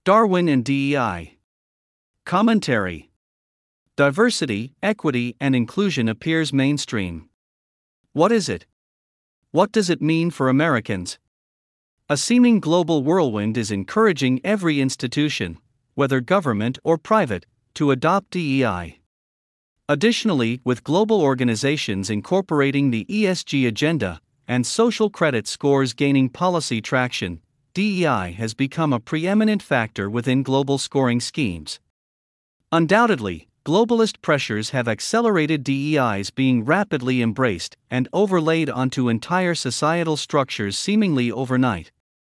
Darwin and DEI. Commentary. Diversity, equity, and inclusion appears mainstream. What is it? What does it mean for Americans? A seeming global whirlwind is encouraging every institution, whether government or private, to adopt DEI. Additionally, with global organizations incorporating the ESG agenda and social credit scores gaining policy traction, DEI has become a preeminent factor within global scoring schemes. Undoubtedly, globalist pressures have accelerated DEI's being rapidly embraced and overlaid onto entire societal structures seemingly overnight.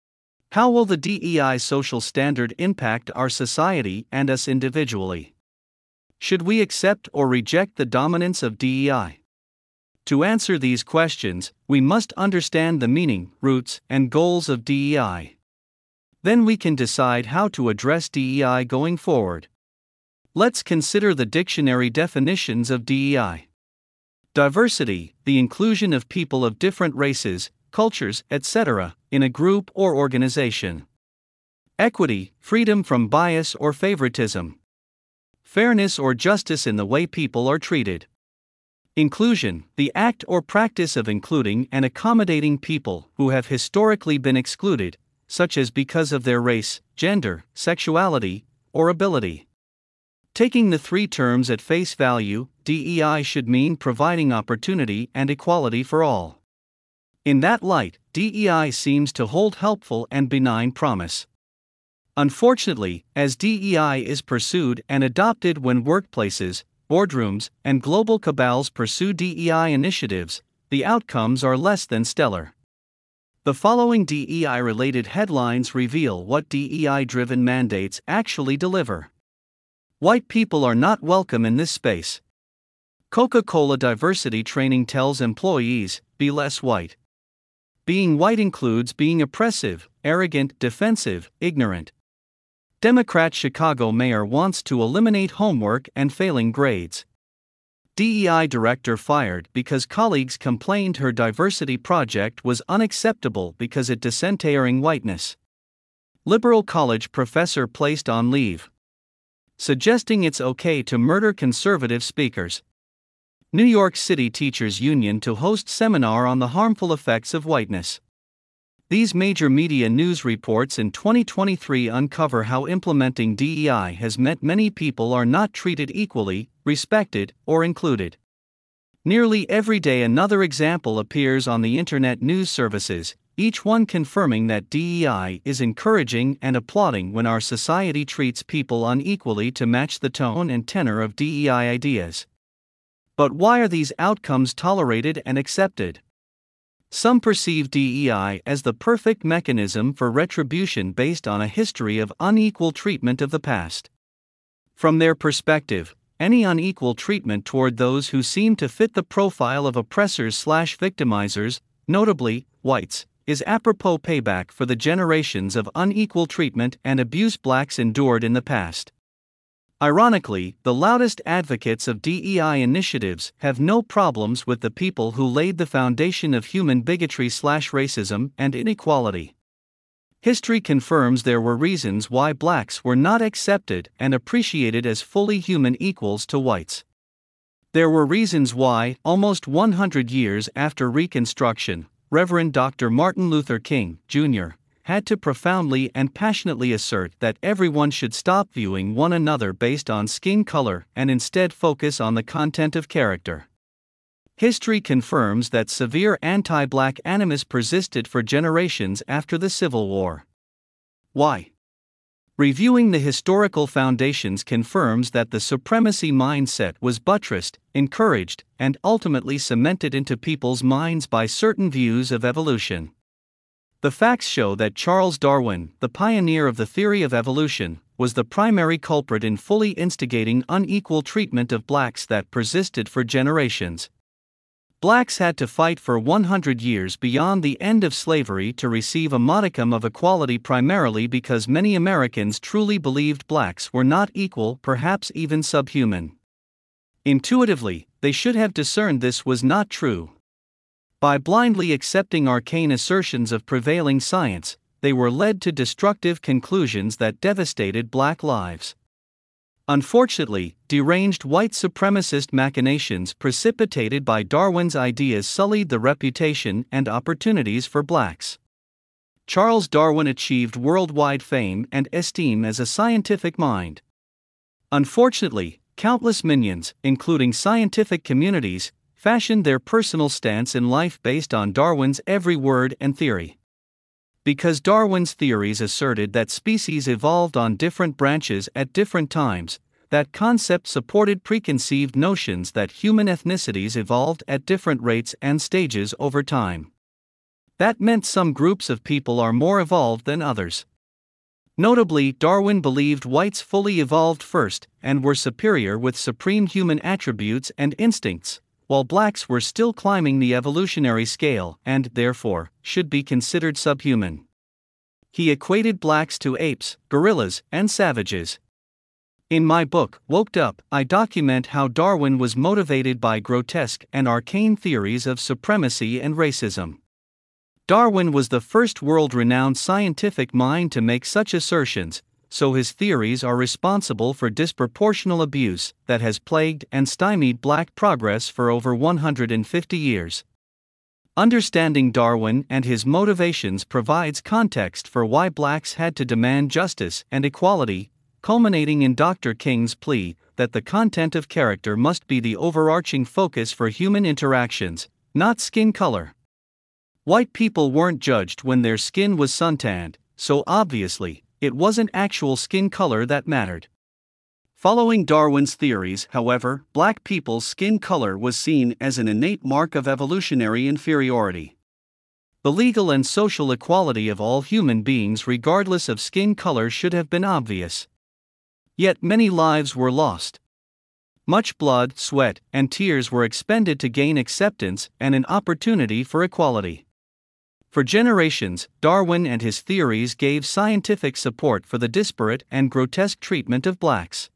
How will the DEI social standard impact our society and us individually? Should we accept or reject the dominance of DEI? To answer these questions, we must understand the meaning, roots, and goals of DEI. Then we can decide how to address DEI going forward. Let's consider the dictionary definitions of DEI. Diversity, the inclusion of people of different races, cultures, etc., in a group or organization. Equity, freedom from bias or favoritism. Fairness or justice in the way people are treated. Inclusion, the act or practice of including and accommodating people who have historically been excluded, such as because of their race, gender, sexuality, or ability. Taking the three terms at face value, DEI should mean providing opportunity and equality for all. In that light, DEI seems to hold helpful and benign promise. Unfortunately, as DEI is pursued and adopted when workplaces, boardrooms, and global cabals pursue DEI initiatives, the outcomes are less than stellar. The following DEI-related headlines reveal what DEI-driven mandates actually deliver. White people are not welcome in this space. Coca-Cola diversity training tells employees, be less white. Being white includes being oppressive, arrogant, defensive, ignorant. Democrat Chicago mayor wants to eliminate homework and failing grades. DEI director fired because colleagues complained her diversity project was unacceptable because it disentairing whiteness. Liberal college professor placed on leave. Suggesting it's okay to murder conservative speakers. New York City Teachers Union to host seminar on the harmful effects of whiteness. These major media news reports in 2023 uncover how implementing DEI has meant many people are not treated equally, respected, or included. Nearly every day another example appears on the internet news services, each one confirming that DEI is encouraging and applauding when our society treats people unequally to match the tone and tenor of DEI ideas. But why are these outcomes tolerated and accepted? Some perceive DEI as the perfect mechanism for retribution based on a history of unequal treatment of the past. From their perspective, any unequal treatment toward those who seem to fit the profile of oppressors/victimizers, notably whites, is apropos payback for the generations of unequal treatment and abuse blacks endured in the past. Ironically, the loudest advocates of DEI initiatives have no problems with the people who laid the foundation of human bigotry/racism and inequality. History confirms there were reasons why blacks were not accepted and appreciated as fully human equals to whites. There were reasons why, almost 100 years after Reconstruction, Reverend Dr. Martin Luther King, Jr., had to profoundly and passionately assert that everyone should stop viewing one another based on skin color and instead focus on the content of character. History confirms that severe anti-black animus persisted for generations after the Civil War. Why? Reviewing the historical foundations confirms that the supremacy mindset was buttressed, encouraged, and ultimately cemented into people's minds by certain views of evolution. The facts show that Charles Darwin, the pioneer of the theory of evolution, was the primary culprit in fully instigating unequal treatment of blacks that persisted for generations. Blacks had to fight for 100 years beyond the end of slavery to receive a modicum of equality, primarily because many Americans truly believed blacks were not equal, perhaps even subhuman. Intuitively, they should have discerned this was not true. By blindly accepting arcane assertions of prevailing science, they were led to destructive conclusions that devastated black lives. Unfortunately, deranged white supremacist machinations precipitated by Darwin's ideas sullied the reputation and opportunities for blacks. Charles Darwin achieved worldwide fame and esteem as a scientific mind. Unfortunately, countless minions, including scientific communities, fashioned their personal stance in life based on Darwin's every word and theory. Because Darwin's theories asserted that species evolved on different branches at different times, that concept supported preconceived notions that human ethnicities evolved at different rates and stages over time. That meant some groups of people are more evolved than others. Notably, Darwin believed whites fully evolved first and were superior with supreme human attributes and instincts, while blacks were still climbing the evolutionary scale and, therefore, should be considered subhuman. He equated blacks to apes, gorillas, and savages. In my book, Woked Up, I document how Darwin was motivated by grotesque and arcane theories of supremacy and racism. Darwin was the first world-renowned scientific mind to make such assertions, so his theories are responsible for disproportional abuse that has plagued and stymied black progress for over 150 years. Understanding Darwin and his motivations provides context for why blacks had to demand justice and equality, culminating in Dr. King's plea that the content of character must be the overarching focus for human interactions, not skin color. White people weren't judged when their skin was suntanned, so obviously, it wasn't actual skin color that mattered. Following Darwin's theories, however, black people's skin color was seen as an innate mark of evolutionary inferiority. The legal and social equality of all human beings regardless of skin color should have been obvious. Yet many lives were lost. Much blood, sweat, and tears were expended to gain acceptance and an opportunity for equality. For generations, Darwin and his theories gave scientific support for the disparate and grotesque treatment of blacks.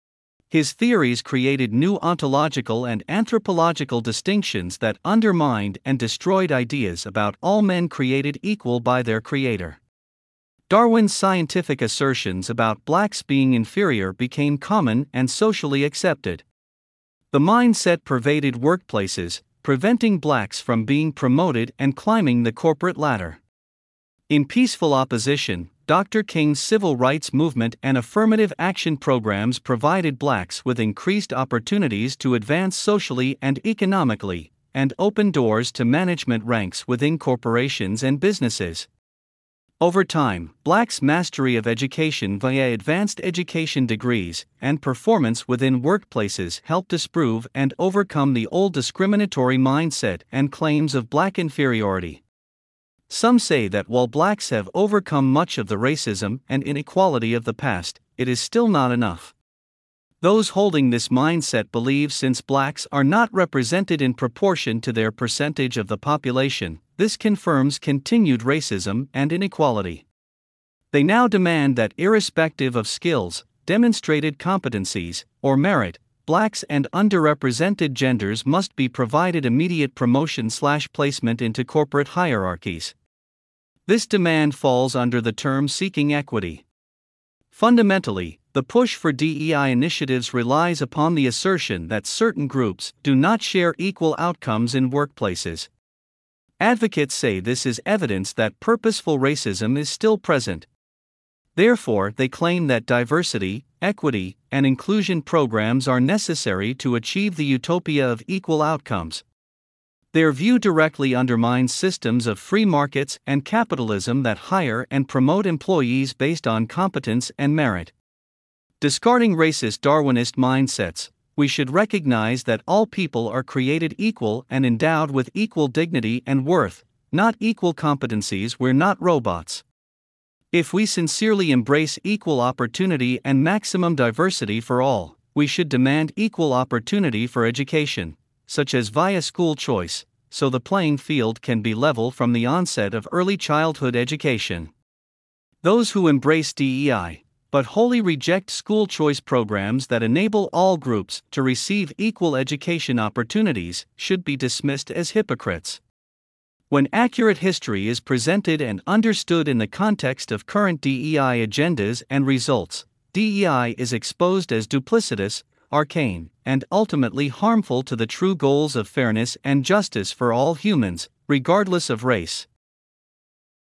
His theories created new ontological and anthropological distinctions that undermined and destroyed ideas about all men created equal by their creator. Darwin's scientific assertions about blacks being inferior became common and socially accepted. The mindset pervaded workplaces, preventing blacks from being promoted and climbing the corporate ladder. In peaceful opposition, Dr. King's civil rights movement and affirmative action programs provided blacks with increased opportunities to advance socially and economically, and opened doors to management ranks within corporations and businesses. Over time, blacks' mastery of education via advanced education degrees and performance within workplaces helped disprove and overcome the old discriminatory mindset and claims of black inferiority. Some say that while blacks have overcome much of the racism and inequality of the past, it is still not enough. Those holding this mindset believe since blacks are not represented in proportion to their percentage of the population, this confirms continued racism and inequality. They now demand that irrespective of skills, demonstrated competencies, or merit, blacks and underrepresented genders must be provided immediate promotion/placement into corporate hierarchies. This demand falls under the term seeking equity. Fundamentally, the push for DEI initiatives relies upon the assertion that certain groups do not share equal outcomes in workplaces. Advocates say this is evidence that purposeful racism is still present. Therefore, they claim that diversity, equity, and inclusion programs are necessary to achieve the utopia of equal outcomes. Their view directly undermines systems of free markets and capitalism that hire and promote employees based on competence and merit. Discarding racist Darwinist mindsets, we should recognize that all people are created equal and endowed with equal dignity and worth, not equal competencies. We're not robots. If we sincerely embrace equal opportunity and maximum diversity for all, we should demand equal opportunity for education, such as via school choice, so the playing field can be level from the onset of early childhood education. Those who embrace DEI, but wholly reject school choice programs that enable all groups to receive equal education opportunities, should be dismissed as hypocrites. When accurate history is presented and understood in the context of current DEI agendas and results, DEI is exposed as duplicitous, arcane, and ultimately harmful to the true goals of fairness and justice for all humans, regardless of race.